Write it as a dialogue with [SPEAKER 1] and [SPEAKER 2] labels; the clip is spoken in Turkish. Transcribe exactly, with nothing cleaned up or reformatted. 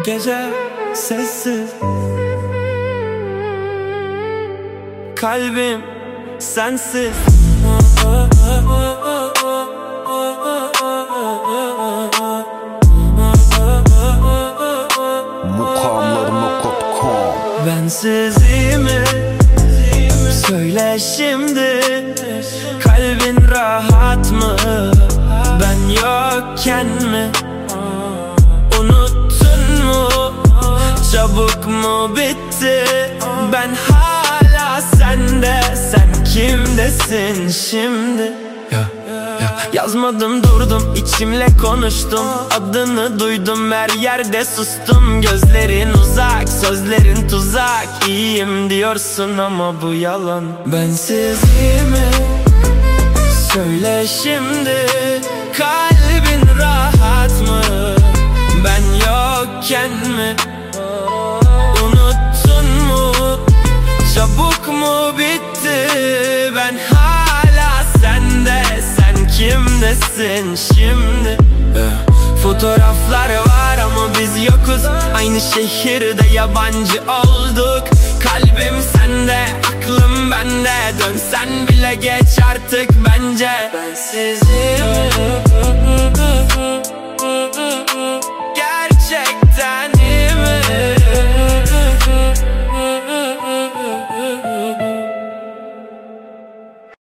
[SPEAKER 1] gece sessiz, kalbim sensiz.
[SPEAKER 2] Mukamlarına nokta com.
[SPEAKER 1] Bensizimi söyle şimdi, kalbin rahat mı? Ben yokken mi? Unuttun mu? Çabuk mu bitti? Ben hala sende, sen kimdesin şimdi? Ya, ya. Yazmadım durdum, içimle konuştum, adını duydum, her yerde sustum. Gözlerin uzak, sözlerin tuzak. İyiyim diyorsun ama bu yalan. Bensizimi söyle şimdi, kalbin rahat mı? Ben yokken mi? Unuttun mu? Çabuk mu bitti? Ben hala sende, sen kimdesin şimdi? Fotoğraflar var ama biz yokuz, aynı şehirde yabancı olduk. Kalbim sende, aklım bende, dönsen bile geç artık bence. Bensizim